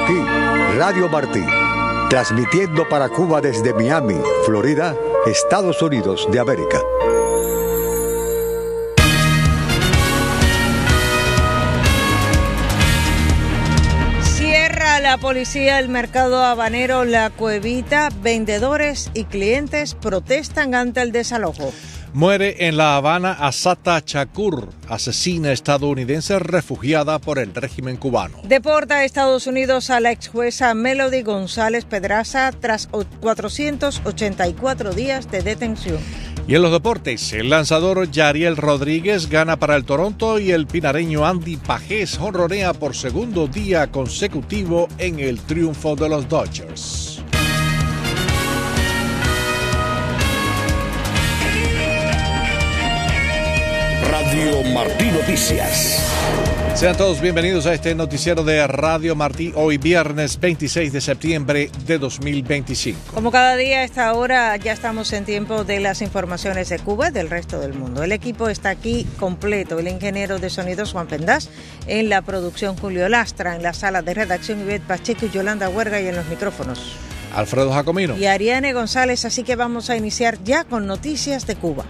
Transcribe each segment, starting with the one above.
aquí, Radio Martí, transmitiendo para Cuba desde Miami, Florida, Estados Unidos de América. Cierra la policía el mercado habanero La Cuevita. Vendedores y clientes protestan ante el desalojo. Muere en La Habana Assata Shakur, asesina estadounidense refugiada por el régimen cubano. Deporta a Estados Unidos a la ex jueza Melody González Pedraza tras 484 días de detención. Y en los deportes, el lanzador Yariel Rodríguez gana para el Toronto y el pinareño Andy Pajés jonronea por segundo día consecutivo en el triunfo de los Dodgers. Radio Martí Noticias. Sean todos bienvenidos a este noticiero de Radio Martí, hoy viernes 26 de septiembre de 2025. Como cada día a esta hora ya estamos en tiempo de las informaciones de Cuba y del resto del mundo. El equipo está aquí completo, el ingeniero de sonidos Juan Pendás, en la producción Julio Lastra, en la sala de redacción Ivette Pacheco y Yolanda Huerga y en los micrófonos Alfredo Jacomino y Ariane González, así que vamos a iniciar ya con noticias de Cuba.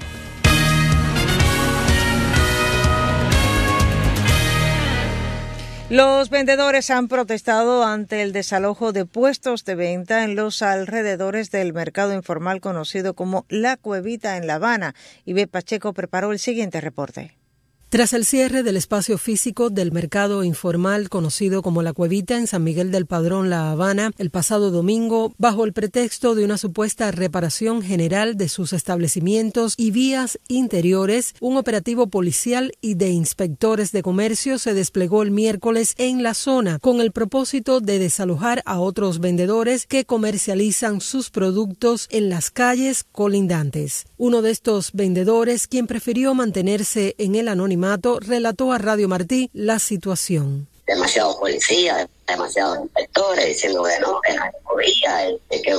Los vendedores han protestado ante el desalojo de puestos de venta en los alrededores del mercado informal conocido como La Cuevita en La Habana. Ivette Pacheco preparó el siguiente reporte. Tras el cierre del espacio físico del mercado informal conocido como La Cuevita en San Miguel del Padrón, La Habana, el pasado domingo, bajo el pretexto de una supuesta reparación general de sus establecimientos y vías interiores, un operativo policial y de inspectores de comercio se desplegó el miércoles en la zona con el propósito de desalojar a otros vendedores que comercializan sus productos en las calles colindantes. Uno de estos vendedores, quien prefirió mantenerse en el anonimato, relató a Radio Martí la situación. Demasiados policías, demasiados inspectores diciendo que no podía, el que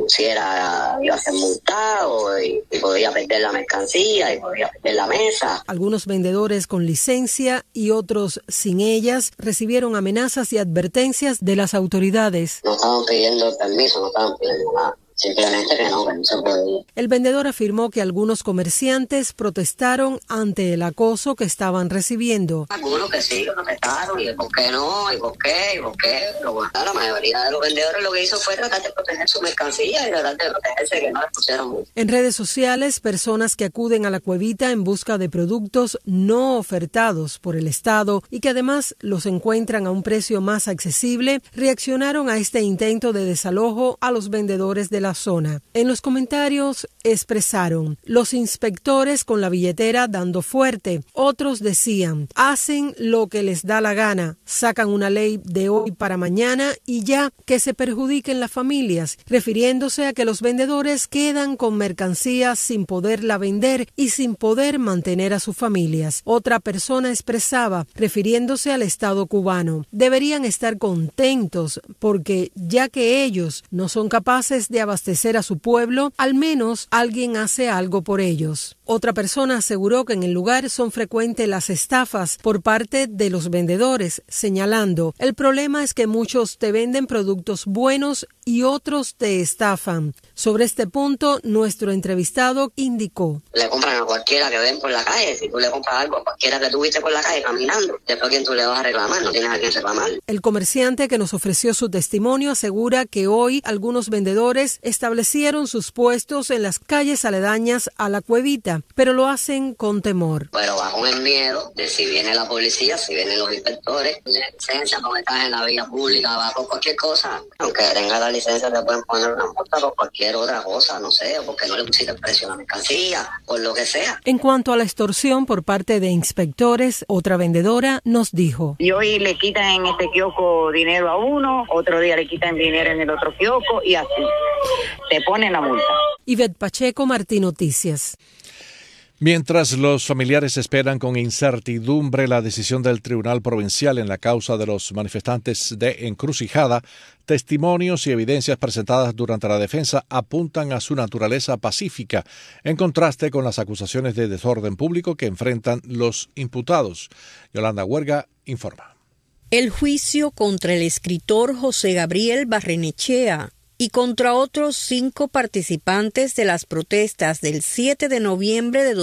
pusiera iba a ser multado y podía perder la mercancía y podía perder la mesa. Algunos vendedores con licencia y otros sin ellas recibieron amenazas y advertencias de las autoridades. No estaban pidiendo permiso, no estaban pidiendo nada. Simplemente que no se podía. El vendedor afirmó que algunos comerciantes protestaron ante el acoso que estaban recibiendo. Algunos que sí, protestaron, y por qué no, y por qué. Pero bueno, la mayoría de los vendedores lo que hizo fue tratar de proteger su mercancía y tratar de protegerse de que no les pusieran mucho. En redes sociales, personas que acuden a La Cuevita en busca de productos no ofertados por el Estado y que además los encuentran a un precio más accesible, reaccionaron a este intento de desalojo a los vendedores de la zona. En los comentarios expresaron: los inspectores con la billetera dando fuerte. Otros decían: hacen lo que les da la gana, sacan una ley de hoy para mañana y ya, que se perjudiquen las familias, refiriéndose a que los vendedores quedan con mercancía sin poderla vender y sin poder mantener a sus familias. Otra persona expresaba, refiriéndose al Estado cubano: deberían estar contentos porque ya que ellos no son capaces de abastecer a su pueblo, al menos alguien hace algo por ellos. Otra persona aseguró que en el lugar son frecuentes las estafas por parte de los vendedores, señalando: el problema es que muchos te venden productos buenos y otros te estafan. Sobre este punto, nuestro entrevistado indicó: le compran a cualquiera que ven por la calle. Si tú le compras algo a cualquiera que tú viste por la calle caminando, después ¿a quién tú le vas a reclamar? No tienes a quién reclamar. El comerciante que nos ofreció su testimonio asegura que hoy algunos vendedores establecieron sus puestos en las calles aledañas a La Cuevita, pero lo hacen con temor. Pero va con el miedo de si viene la policía, si vienen los inspectores, la licencia, como estás en la vía pública, va por cualquier cosa. Aunque tenga la licencia te pueden poner una multa por cualquier otra cosa, no sé, porque no le pusiste precio a la mercancía, por lo que sea. En cuanto a la extorsión por parte de inspectores, otra vendedora nos dijo: y hoy le quitan en este kiosco dinero a uno, otro día le quitan dinero en el otro kiosco y así. Te ponen la multa. Ivette Pacheco, Martí Noticias. Mientras los familiares esperan con incertidumbre la decisión del Tribunal Provincial en la causa de los manifestantes de Encrucijada, testimonios y evidencias presentadas durante la defensa apuntan a su naturaleza pacífica, en contraste con las acusaciones de desorden público que enfrentan los imputados. Yolanda Huerga informa. El juicio contra el escritor José Gabriel Barrenechea y contra otros 5 participantes de las protestas del 7 de noviembre de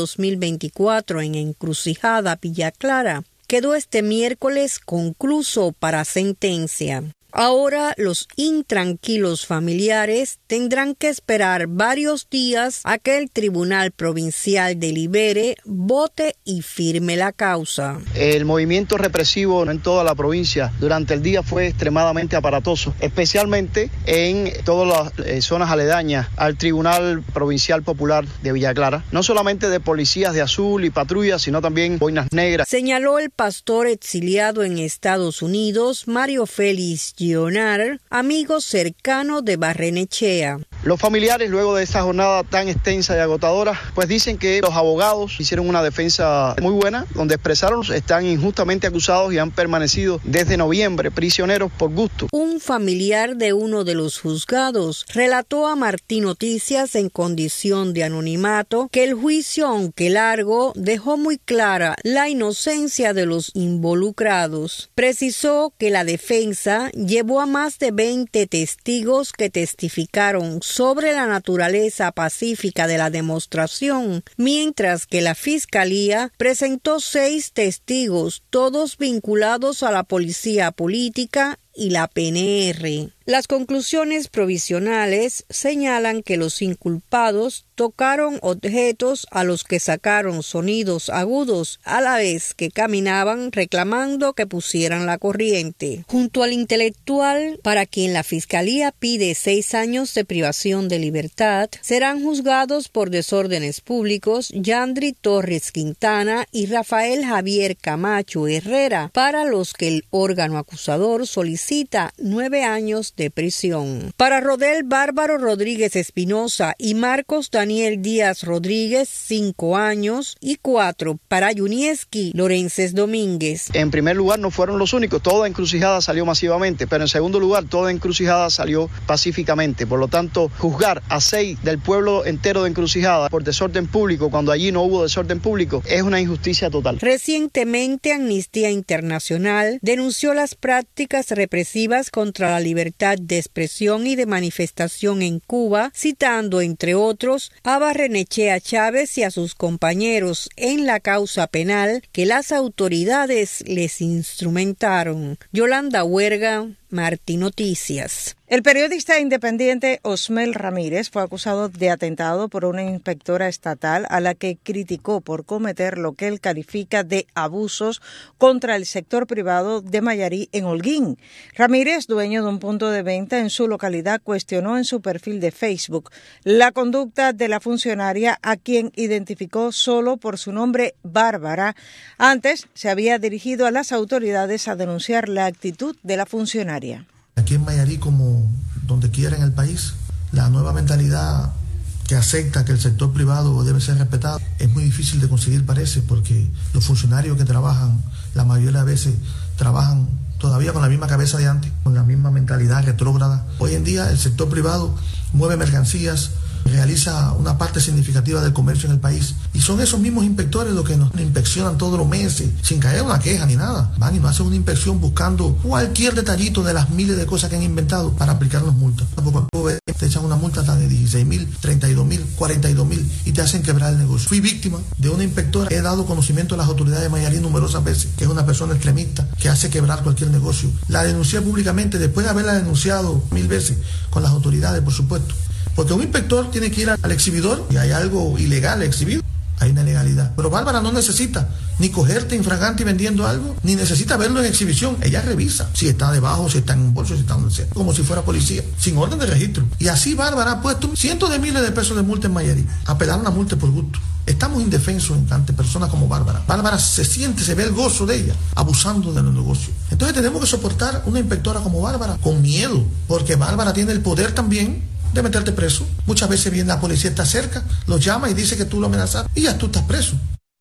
2024 en Encrucijada, Villa Clara, quedó este miércoles concluso para sentencia. Ahora los intranquilos familiares tendrán que esperar varios días a que el Tribunal Provincial delibere, vote y firme la causa. El movimiento represivo en toda la provincia durante el día fue extremadamente aparatoso, especialmente en todas las zonas aledañas al Tribunal Provincial Popular de Villa Clara, no solamente de policías de azul y patrullas, sino también boinas negras. Señaló el pastor exiliado en Estados Unidos, Mario Félix Gionar, amigo cercano de Barrenechea. Los familiares, luego de esta jornada tan extensa y agotadora, pues dicen que los abogados hicieron una defensa muy buena, donde expresaron que están injustamente acusados y han permanecido desde noviembre prisioneros por gusto. Un familiar de uno de los juzgados relató a Martín Noticias en condición de anonimato que el juicio, aunque largo, dejó muy clara la inocencia de los involucrados. Precisó que la defensa llevó a más de 20 testigos que testificaron sobre la naturaleza pacífica de la demostración, mientras que la Fiscalía presentó 6 testigos, todos vinculados a la policía política y la PNR. Las conclusiones provisionales señalan que los inculpados tocaron objetos a los que sacaron sonidos agudos a la vez que caminaban reclamando que pusieran la corriente. Junto al intelectual, para quien la Fiscalía pide 6 años de privación de libertad, serán juzgados por desórdenes públicos Yandri Torres Quintana y Rafael Javier Camacho Herrera, para los que el órgano acusador solicita 9 años de prisión. Para Rodel Bárbaro Rodríguez Espinosa y Marcos Daniel Díaz Rodríguez, 5 años, y 4 para Yunieski Lorences Domínguez. En primer lugar, no fueron los únicos, toda encrucijada salió masivamente, pero en segundo lugar, toda encrucijada salió pacíficamente. Por lo tanto, juzgar a 6 del pueblo entero de Encrucijada por desorden público cuando allí no hubo desorden público es una injusticia total. Recientemente, Amnistía Internacional denunció las prácticas represivas contra la libertad de expresión y de manifestación en Cuba, citando, entre otros, a Barrenechea Chávez y a sus compañeros en la causa penal que las autoridades les instrumentaron. Yolanda Huerga, Martín Noticias. El periodista independiente Osmel Ramírez fue acusado de atentado por una inspectora estatal a la que criticó por cometer lo que él califica de abusos contra el sector privado de Mayarí en Holguín. Ramírez, dueño de un punto de venta en su localidad, cuestionó en su perfil de Facebook la conducta de la funcionaria, a quien identificó solo por su nombre Bárbara. Antes se había dirigido a las autoridades a denunciar la actitud de la funcionaria. Aquí en Mayarí, como donde quiera en el país, la nueva mentalidad que acepta que el sector privado debe ser respetado es muy difícil de conseguir, parece, porque los funcionarios que trabajan, la mayoría de veces trabajan todavía con la misma cabeza de antes, con la misma mentalidad retrógrada. Hoy en día el sector privado mueve mercancías, realiza una parte significativa del comercio en el país, y son esos mismos inspectores los que nos inspeccionan todos los meses sin caer una queja ni nada. Van y nos hacen una inspección buscando cualquier detallito de las miles de cosas que han inventado para aplicarnos multas. Tampoco te echan una multa de 16.000, 32.000, 42.000 y te hacen quebrar el negocio. Fui víctima de una inspectora, he dado conocimiento a las autoridades de Mayarí numerosas veces, que es una persona extremista que hace quebrar cualquier negocio. La denuncié públicamente después de haberla denunciado 1000 veces con las autoridades, por supuesto. Porque un inspector tiene que ir al exhibidor y hay algo ilegal exhibido, hay una ilegalidad. Pero Bárbara no necesita ni cogerte infragante vendiendo algo, ni necesita verlo en exhibición. Ella revisa si está debajo, si está en un bolso, si está donde sea, como si fuera policía, sin orden de registro. Y así Bárbara ha puesto cientos de miles de pesos de multa en Mayarí. Apelar una multa por gusto. Estamos indefensos ante personas como Bárbara. Bárbara se ve el gozo de ella, abusando de los negocios. Entonces tenemos que soportar una inspectora como Bárbara con miedo, porque Bárbara tiene el poder también de meterte preso. Muchas veces viene la policía, está cerca, lo llama y dice que tú lo amenazaste y ya tú estás preso.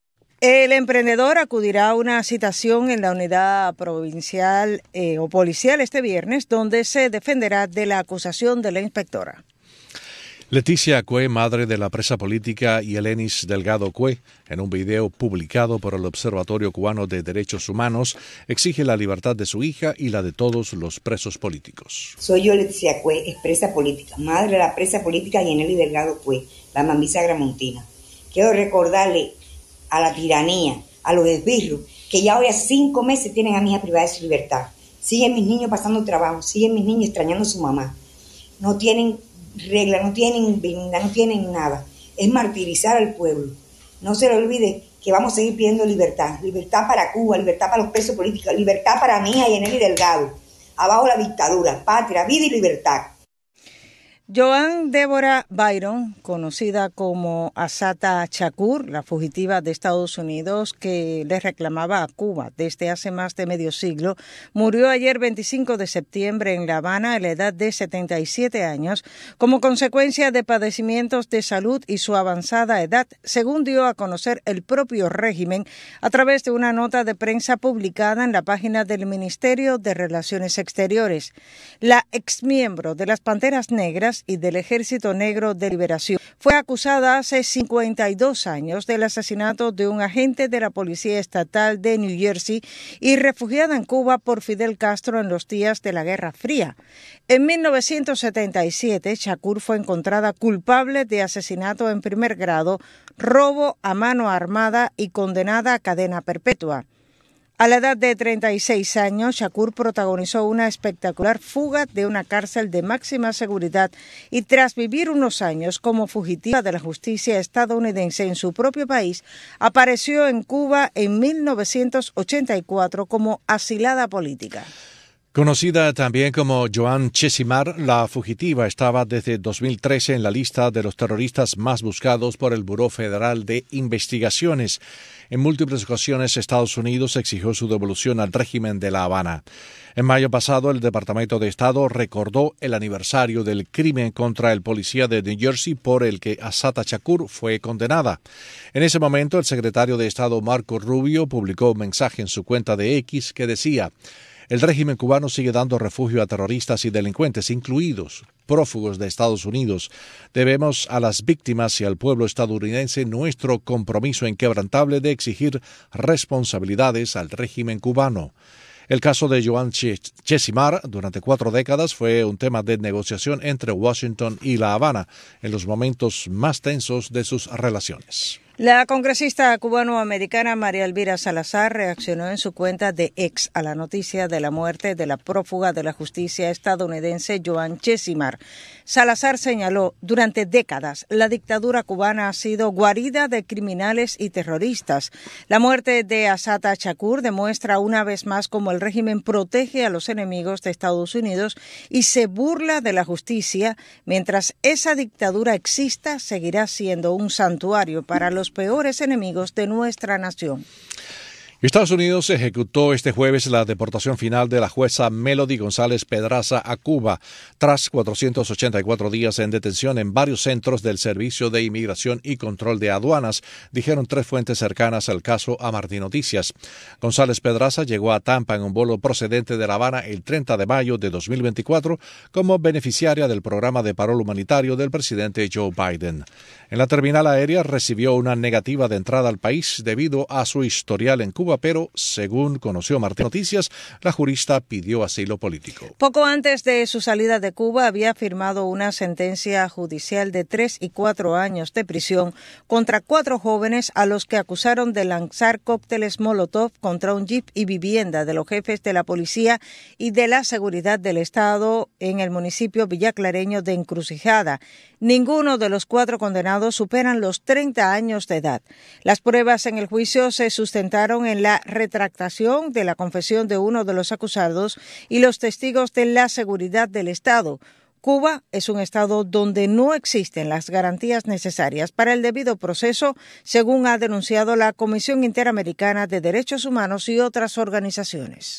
El emprendedor acudirá a una citación en la unidad provincial o policial este viernes, donde se defenderá de la acusación de la inspectora. Leticia Cue, madre de la presa política Yelenis Delgado Cue, en un video publicado por el Observatorio Cubano de Derechos Humanos, exige la libertad de su hija y la de todos los presos políticos. Soy yo, Leticia Cue, expresa política, madre de la presa política Yelenis Delgado Cue, la mamisa gramontina. Quiero recordarle a la tiranía, a los esbirros, que ya hoy a 5 meses tienen a mi hija privada de su libertad. Siguen mis niños pasando trabajo, siguen mis niños extrañando a su mamá. No tienen regla, no tienen dignidad, no tienen nada. Es martirizar al pueblo. No se le olvide que vamos a seguir pidiendo libertad. Libertad para Cuba, libertad para los presos políticos, libertad para mi hija Yelenis Delgado. Abajo la dictadura, patria, vida y libertad. Joan Deborah Byron, conocida como Assata Shakur, la fugitiva de Estados Unidos que le reclamaba a Cuba desde hace más de medio siglo, murió ayer 25 de septiembre en La Habana a la edad de 77 años como consecuencia de padecimientos de salud y su avanzada edad, según dio a conocer el propio régimen a través de una nota de prensa publicada en la página del Ministerio de Relaciones Exteriores. La exmiembro de las Panteras Negras y del Ejército Negro de Liberación fue acusada hace 52 años del asesinato de un agente de la Policía Estatal de New Jersey y refugiada en Cuba por Fidel Castro en los días de la Guerra Fría. En 1977, Shakur fue encontrada culpable de asesinato en primer grado, robo a mano armada y condenada a cadena perpetua. A la edad de 36 años, Shakur protagonizó una espectacular fuga de una cárcel de máxima seguridad y tras vivir unos años como fugitiva de la justicia estadounidense en su propio país, apareció en Cuba en 1984 como asilada política. Conocida también como Joan Chesimard, la fugitiva estaba desde 2013 en la lista de los terroristas más buscados por el Buró Federal de Investigaciones. En múltiples ocasiones, Estados Unidos exigió su devolución al régimen de La Habana. En mayo pasado, el Departamento de Estado recordó el aniversario del crimen contra el policía de New Jersey por el que Assata Shakur fue condenada. En ese momento, el secretario de Estado Marco Rubio publicó un mensaje en su cuenta de X que decía: el régimen cubano sigue dando refugio a terroristas y delincuentes, incluidos prófugos de Estados Unidos. Debemos a las víctimas y al pueblo estadounidense nuestro compromiso inquebrantable de exigir responsabilidades al régimen cubano. El caso de Joan Chesimard durante 4 décadas fue un tema de negociación entre Washington y La Habana en los momentos más tensos de sus relaciones. La congresista cubanoamericana María Elvira Salazar reaccionó en su cuenta de X a la noticia de la muerte de la prófuga de la justicia estadounidense Joan Chesimard. Salazar señaló: durante décadas la dictadura cubana ha sido guarida de criminales y terroristas. La muerte de Assata Shakur demuestra una vez más cómo el régimen protege a los enemigos de Estados Unidos y se burla de la justicia. Mientras esa dictadura exista, seguirá siendo un santuario para los peores enemigos de nuestra nación. Estados Unidos ejecutó este jueves la deportación final de la jueza Melody González Pedraza a Cuba, tras 484 días en detención en varios centros del Servicio de Inmigración y Control de Aduanas, dijeron 3 fuentes cercanas al caso a Martín Noticias. González Pedraza llegó a Tampa en un vuelo procedente de La Habana el 30 de mayo de 2024 como beneficiaria del programa de parol humanitario del presidente Joe Biden. En la terminal aérea recibió una negativa de entrada al país debido a su historial en Cuba, pero, según conoció Martín Noticias, la jurista pidió asilo político. Poco antes de su salida de Cuba, había firmado una sentencia judicial de 3 y 4 años de prisión contra 4 jóvenes a los que acusaron de lanzar cócteles Molotov contra un jeep y vivienda de los jefes de la policía y de la seguridad del Estado en el municipio villaclareño de Encrucijada. Ninguno de los 4 condenados superan los 30 años de edad. Las pruebas en el juicio se sustentaron en la retractación de la confesión de uno de los acusados y los testigos de la seguridad del Estado. Cuba es un estado donde no existen las garantías necesarias para el debido proceso, según ha denunciado la Comisión Interamericana de Derechos Humanos y otras organizaciones.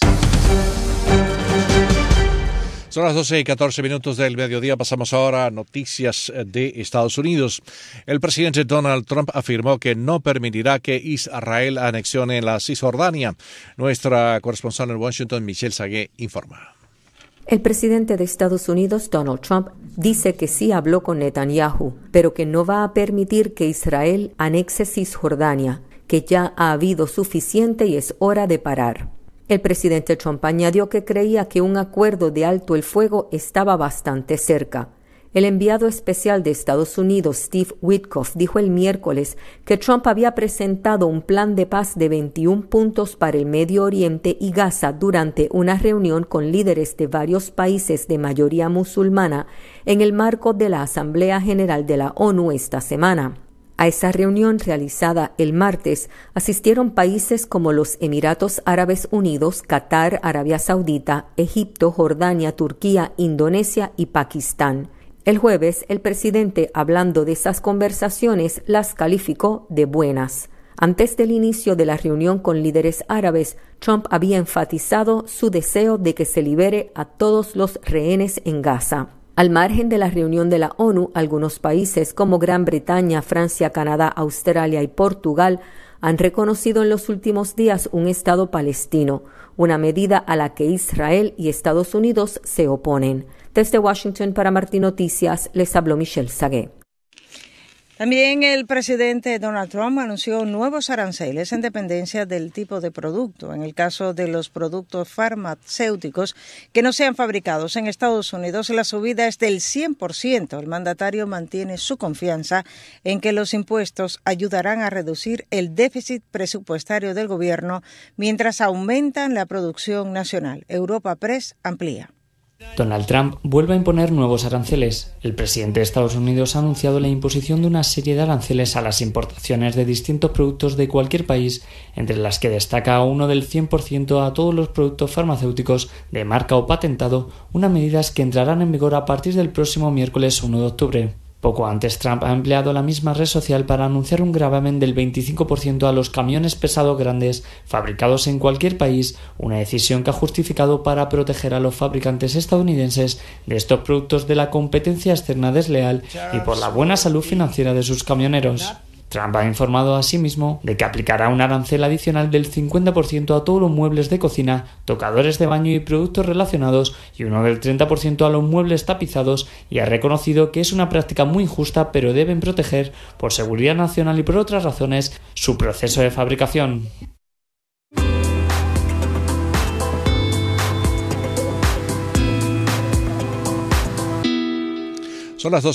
Son las 12:14 del mediodía. Pasamos ahora a noticias de Estados Unidos. El presidente Donald Trump afirmó que no permitirá que Israel anexione la Cisjordania. Nuestra corresponsal en Washington, Michelle Sagué, informa. El presidente de Estados Unidos, Donald Trump, dice que sí habló con Netanyahu, pero que no va a permitir que Israel anexe Cisjordania, que ya ha habido suficiente y es hora de parar. El presidente Trump añadió que creía que un acuerdo de alto el fuego estaba bastante cerca. El enviado especial de Estados Unidos, Steve Witkoff, dijo el miércoles que Trump había presentado un plan de paz de 21 puntos para el Medio Oriente y Gaza durante una reunión con líderes de varios países de mayoría musulmana en el marco de la Asamblea General de la ONU esta semana. A esa reunión realizada el martes asistieron países como los Emiratos Árabes Unidos, Qatar, Arabia Saudita, Egipto, Jordania, Turquía, Indonesia y Pakistán. El jueves, el presidente, hablando de esas conversaciones, las calificó de buenas. Antes del inicio de la reunión con líderes árabes, Trump había enfatizado su deseo de que se libere a todos los rehenes en Gaza. Al margen de la reunión de la ONU, algunos países como Gran Bretaña, Francia, Canadá, Australia y Portugal han reconocido en los últimos días un Estado palestino, una medida a la que Israel y Estados Unidos se oponen. Desde Washington para Martín Noticias, les habló Michelle Sagué. También el presidente Donald Trump anunció nuevos aranceles en dependencia del tipo de producto. En el caso de los productos farmacéuticos que no sean fabricados en Estados Unidos, la subida es del 100%. El mandatario mantiene su confianza en que los impuestos ayudarán a reducir el déficit presupuestario del gobierno mientras aumentan la producción nacional. Europa Press amplía. Donald Trump vuelve a imponer nuevos aranceles. El presidente de Estados Unidos ha anunciado la imposición de una serie de aranceles a las importaciones de distintos productos de cualquier país, entre las que destaca uno del 100% a todos los productos farmacéuticos de marca o patentado, unas medidas que entrarán en vigor a partir del próximo miércoles 1 de octubre. Poco antes, Trump ha empleado la misma red social para anunciar un gravamen del 25% a los camiones pesados grandes fabricados en cualquier país, una decisión que ha justificado para proteger a los fabricantes estadounidenses de estos productos de la competencia externa desleal y por la buena salud financiera de sus camioneros. Trump ha informado asimismo de que aplicará un arancel adicional del 50% a todos los muebles de cocina, tocadores de baño y productos relacionados y uno del 30% a los muebles tapizados, y ha reconocido que es una práctica muy injusta, pero deben proteger, por seguridad nacional y por otras razones, su proceso de fabricación. Son las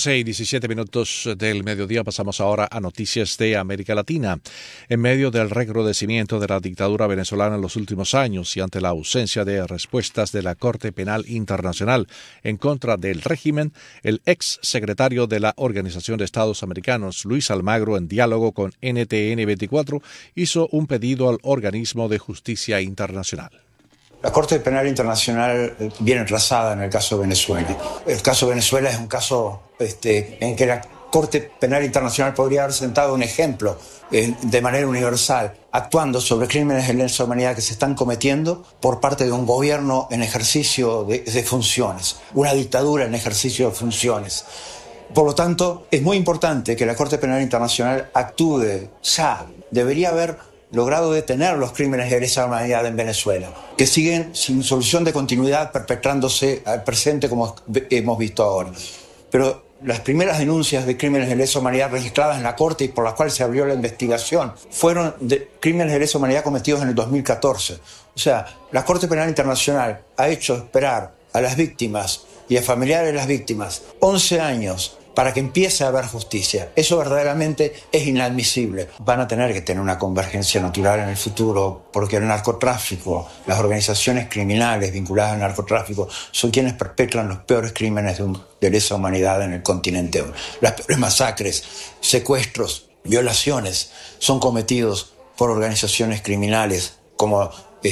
12:17 del mediodía. Pasamos ahora a noticias de América Latina. En medio del recrudecimiento de la dictadura venezolana en los últimos años y ante la ausencia de respuestas de la Corte Penal Internacional en contra del régimen, el ex secretario de la Organización de Estados Americanos, Luis Almagro, en diálogo con NTN 24, hizo un pedido al organismo de justicia internacional. La Corte Penal Internacional viene atrasada en el caso de Venezuela. El caso de Venezuela es un caso en que la Corte Penal Internacional podría haber sentado un ejemplo de manera universal, actuando sobre crímenes de lesa humanidad que se están cometiendo por parte de un gobierno en ejercicio de funciones, una dictadura en ejercicio de funciones. Por lo tanto, es muy importante que la Corte Penal Internacional actúe ya. Debería haber logrado detener los crímenes de lesa humanidad en Venezuela, que siguen sin solución de continuidad perpetrándose al presente como hemos visto ahora. Pero las primeras denuncias de crímenes de lesa humanidad registradas en la Corte y por las cuales se abrió la investigación fueron de crímenes de lesa humanidad cometidos en el 2014. O sea, la Corte Penal Internacional ha hecho esperar a las víctimas y a familiares de las víctimas 11 años para que empiece a haber justicia. Eso verdaderamente es inadmisible. Van a tener que tener una convergencia natural en el futuro, porque el narcotráfico, las organizaciones criminales vinculadas al narcotráfico, son quienes perpetran los peores crímenes de lesa humanidad en el continente. Las peores masacres, secuestros, violaciones son cometidos por organizaciones criminales como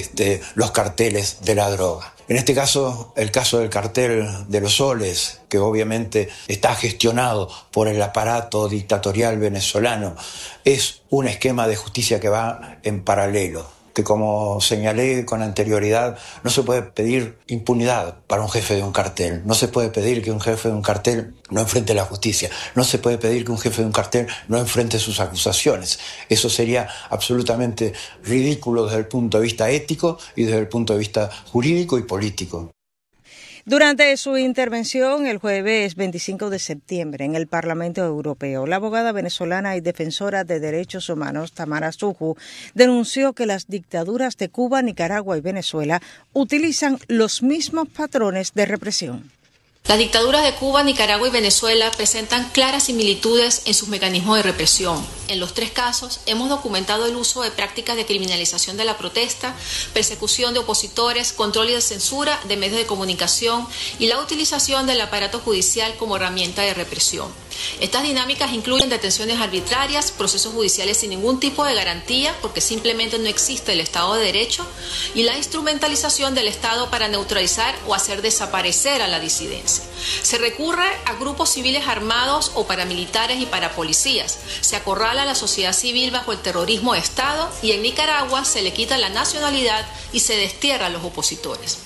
los carteles de la droga. En este caso, el caso del cartel de los soles, que obviamente está gestionado por el aparato dictatorial venezolano, es un esquema de justicia que va en paralelo, que como señalé con anterioridad, no se puede pedir impunidad para un jefe de un cartel, no se puede pedir que un jefe de un cartel no enfrente la justicia, no se puede pedir que un jefe de un cartel no enfrente sus acusaciones. Eso sería absolutamente ridículo desde el punto de vista ético y desde el punto de vista jurídico y político. Durante su intervención el jueves 25 de septiembre en el Parlamento Europeo, la abogada venezolana y defensora de derechos humanos Tamara Suju denunció que las dictaduras de Cuba, Nicaragua y Venezuela utilizan los mismos patrones de represión. Las dictaduras de Cuba, Nicaragua y Venezuela presentan claras similitudes en sus mecanismos de represión. En los tres casos hemos documentado el uso de prácticas de criminalización de la protesta, persecución de opositores, control y de censura de medios de comunicación y la utilización del aparato judicial como herramienta de represión. Estas dinámicas incluyen detenciones arbitrarias, procesos judiciales sin ningún tipo de garantía porque simplemente no existe el Estado de Derecho y la instrumentalización del Estado para neutralizar o hacer desaparecer a la disidencia. Se recurre a grupos civiles armados o paramilitares y parapolicías. Se acorrala a la sociedad civil bajo el terrorismo de Estado y en Nicaragua se le quita la nacionalidad y se destierra a los opositores.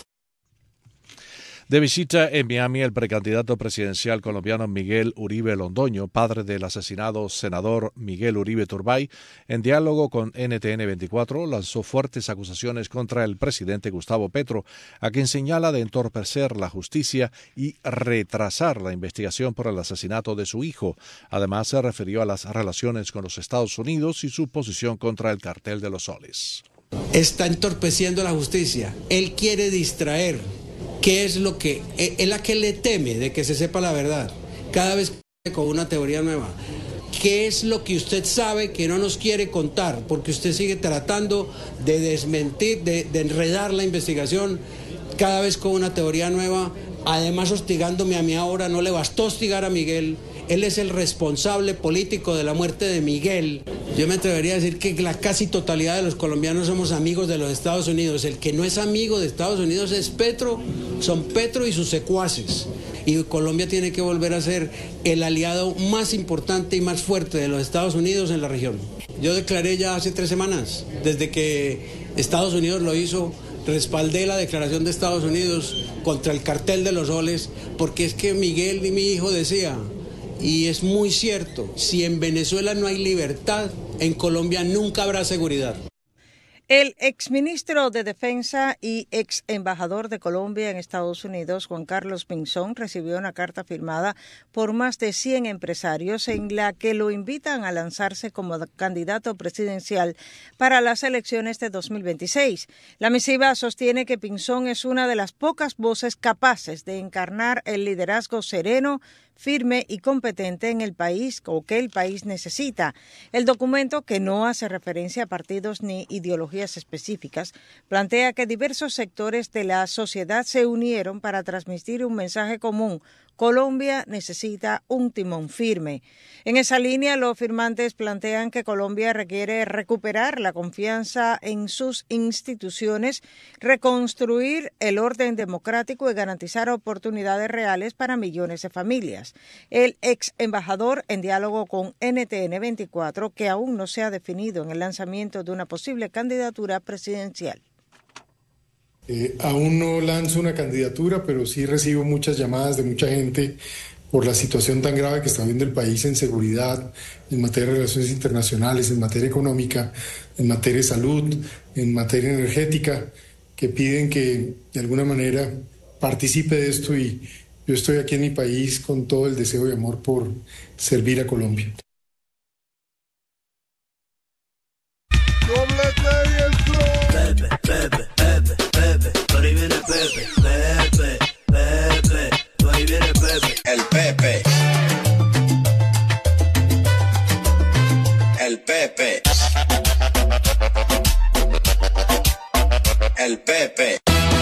De visita en Miami, el precandidato presidencial colombiano Miguel Uribe Londoño, padre del asesinado senador Miguel Uribe Turbay, en diálogo con NTN 24, lanzó fuertes acusaciones contra el presidente Gustavo Petro, a quien señala de entorpecer la justicia y retrasar la investigación por el asesinato de su hijo. Además, se refirió a las relaciones con los Estados Unidos y su posición contra el cartel de los soles. Está entorpeciendo la justicia. Él quiere distraer. ¿Qué es lo que él a qué le teme de que se sepa la verdad? Cada vez con una teoría nueva. ¿Qué es lo que usted sabe que no nos quiere contar? Porque usted sigue tratando de desmentir, de enredar la investigación cada vez con una teoría nueva. Además hostigándome a mí ahora, no le bastó hostigar a Miguel. Él es el responsable político de la muerte de Miguel. Yo me atrevería a decir que la casi totalidad de los colombianos somos amigos de los Estados Unidos. El que no es amigo de Estados Unidos es Petro, son Petro y sus secuaces. Y Colombia tiene que volver a ser el aliado más importante y más fuerte de los Estados Unidos en la región. Yo declaré ya hace 3 semanas, desde que Estados Unidos lo hizo, respaldé la declaración de Estados Unidos contra el cartel de los soles, porque es que Miguel y mi hijo decía... Y es muy cierto, si en Venezuela no hay libertad, en Colombia nunca habrá seguridad. El exministro de Defensa y ex embajador de Colombia en Estados Unidos, Juan Carlos Pinzón, recibió una carta firmada por más de 100 empresarios en la que lo invitan a lanzarse como candidato presidencial para las elecciones de 2026. La misiva sostiene que Pinzón es una de las pocas voces capaces de encarnar el liderazgo sereno, firme y competente en el país o que el país necesita. El documento, que no hace referencia a partidos ni ideologías específicas, plantea que diversos sectores de la sociedad se unieron para transmitir un mensaje común. Colombia necesita un timón firme. En esa línea, los firmantes plantean que Colombia requiere recuperar la confianza en sus instituciones, reconstruir el orden democrático y garantizar oportunidades reales para millones de familias. El ex embajador, en diálogo con NTN 24, que aún no se ha definido en el lanzamiento de una posible candidatura presidencial. Aún no lanzo una candidatura, pero sí recibo muchas llamadas de mucha gente por la situación tan grave que está viviendo el país en seguridad, en materia de relaciones internacionales, en materia económica, en materia de salud, en materia energética, que piden que de alguna manera participe de esto, y yo estoy aquí en mi país con todo el deseo y amor por servir a Colombia. El Pepe. El Pepe. El Pepe.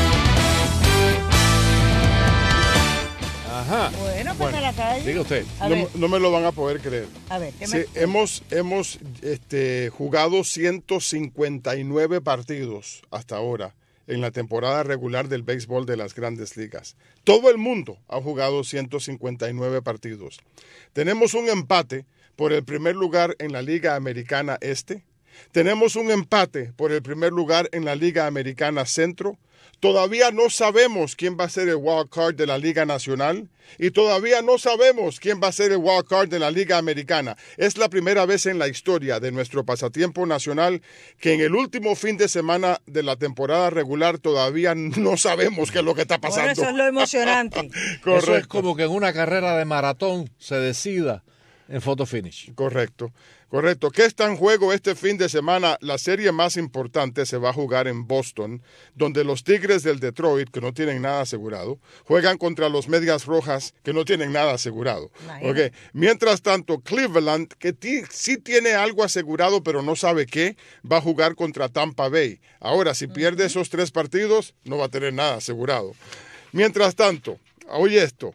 Ajá. Bueno, pues a la calle. Diga usted. No me lo van a poder creer. A ver, ¿qué Sí, hemos jugado 159 partidos hasta ahora en la temporada regular del béisbol de las Grandes Ligas. Todo el mundo ha jugado 159 partidos. Tenemos un empate por el primer lugar en la Liga Americana Este. Tenemos un empate por el primer lugar en la Liga Americana Centro. Todavía no sabemos quién va a ser el wild card de la Liga Nacional y todavía no sabemos quién va a ser el wild card de la Liga Americana. Es la primera vez en la historia de nuestro pasatiempo nacional que en el último fin de semana de la temporada regular todavía no sabemos qué es lo que está pasando. Bueno, eso es lo emocionante. Correcto. Eso es como que en una carrera de maratón se decida en photo finish. Correcto. ¿Qué está en juego este fin de semana? La serie más importante se va a jugar en Boston, donde los Tigres del Detroit, que no tienen nada asegurado, juegan contra los Medias Rojas, que no tienen nada asegurado. Okay. Mientras tanto, Cleveland, que sí tiene algo asegurado, pero no sabe qué, va a jugar contra Tampa Bay. Ahora, si pierde esos 3 partidos, no va a tener nada asegurado. Mientras tanto, oye esto,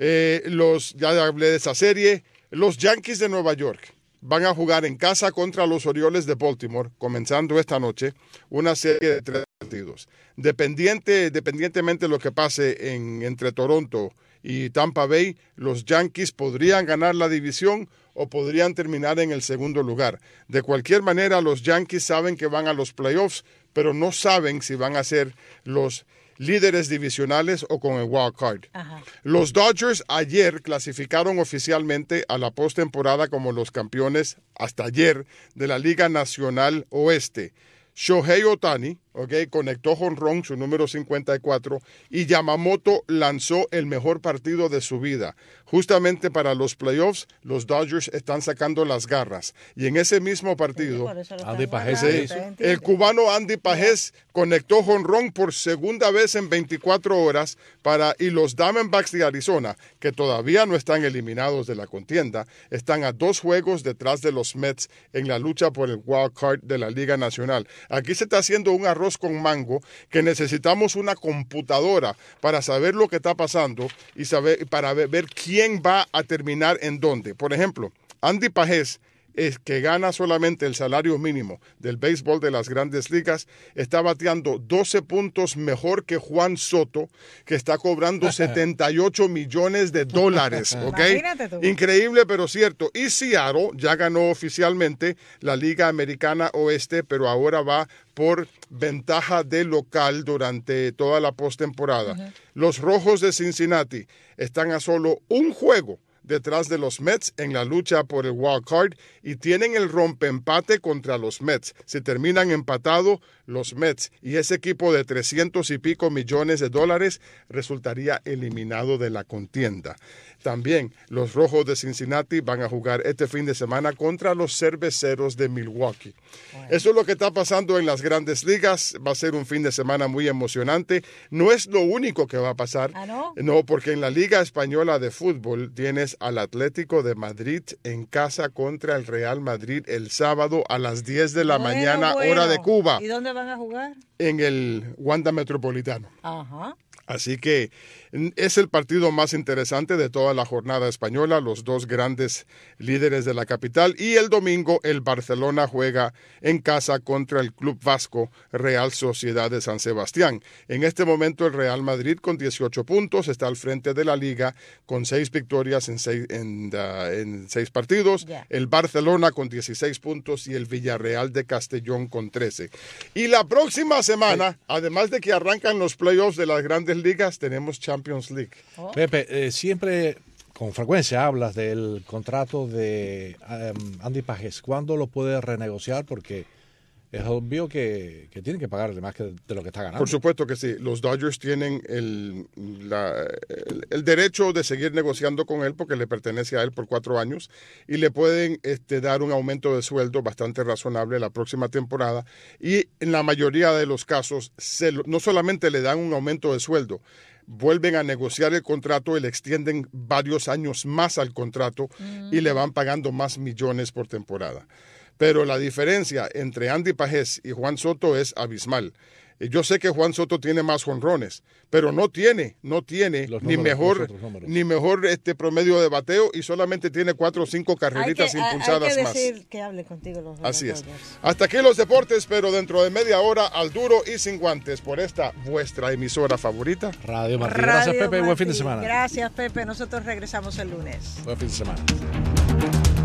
ya hablé de esa serie, los Yankees de Nueva York van a jugar en casa contra los Orioles de Baltimore, comenzando esta noche, una serie de 3 partidos. Dependientemente de lo que pase entre Toronto y Tampa Bay, los Yankees podrían ganar la división o podrían terminar en el segundo lugar. De cualquier manera, los Yankees saben que van a los playoffs, pero no saben si van a ser los líderes divisionales o con el wild card. Ajá. Los Dodgers ayer clasificaron oficialmente a la postemporada como los campeones hasta ayer de la Liga Nacional Oeste. Shohei Ohtani, conectó jonrón, su número 54, y Yamamoto lanzó el mejor partido de su vida. Justamente para los playoffs, los Dodgers están sacando las garras. Y en ese mismo partido, Andy Pajés, el cubano Andy Pajés conectó jonrón por segunda vez en 24 horas y los Diamondbacks de Arizona, que todavía no están eliminados de la contienda, están a 2 juegos detrás de los Mets en la lucha por el wild card de la Liga Nacional. Aquí se está haciendo un arroz con mango que necesitamos una computadora para saber lo que está pasando y para ver quién va a terminar en dónde. Por ejemplo, Andy Pajés, que gana solamente el salario mínimo del béisbol de las Grandes Ligas, está bateando 12 puntos mejor que Juan Soto, que está cobrando $78 millones. ¿Okay? Increíble, pero cierto. Y Seattle ya ganó oficialmente la Liga Americana Oeste, pero ahora va por ventaja de local durante toda la postemporada. Los Rojos de Cincinnati están a solo un juego detrás de los Mets en la lucha por el wild card y tienen el rompeempate contra los Mets. Si terminan empatados los Mets y ese equipo de 300 y pico millones de dólares resultaría eliminado de la contienda. También los Rojos de Cincinnati van a jugar este fin de semana contra los Cerveceros de Milwaukee. Bueno. Eso es lo que está pasando en las Grandes Ligas. Va a ser un fin de semana muy emocionante. No es lo único que va a pasar. ¿Ah, no? No, porque en la Liga Española de Fútbol tienes al Atlético de Madrid en casa contra el Real Madrid el sábado a las 10 de la mañana, hora de Cuba. ¿Y dónde van a jugar? En el Wanda Metropolitano. Ajá. Así que es el partido más interesante de toda la jornada española, los 2 grandes líderes de la capital. Y el domingo el Barcelona juega en casa contra el Club Vasco Real Sociedad de San Sebastián. En este momento el Real Madrid con 18 puntos está al frente de la liga con 6 victorias en 6 partidos. Yeah. El Barcelona con 16 puntos y el Villarreal de Castellón con 13. Y la próxima semana, además de que arrancan los playoffs de las grandes ligas, tenemos Champions League. Oh. Pepe, siempre con frecuencia hablas del contrato de Andy Pajés. ¿Cuándo lo puede renegociar? Porque es obvio que tienen que pagarle más de lo que está ganando. Por supuesto que sí. Los Dodgers tienen el derecho de seguir negociando con él porque le pertenece a él por 4 años y le pueden dar un aumento de sueldo bastante razonable la próxima temporada. Y en la mayoría de los casos no solamente le dan un aumento de sueldo, vuelven a negociar el contrato y le extienden varios años más al contrato y le van pagando más millones por temporada. Pero la diferencia entre Andy Pajés y Juan Soto es abismal. Yo sé que Juan Soto tiene más jonrones, pero no tiene ni mejor promedio de bateo y solamente tiene 4 o 5 carreritas impulsadas más. Hay que decir que hable contigo los Así es. Hasta aquí los deportes, pero dentro de media hora al duro y sin guantes por esta vuestra emisora favorita. Radio Martín. Gracias, Pepe. Buen fin de semana. Gracias, Pepe. Nosotros regresamos el lunes. Buen fin de semana.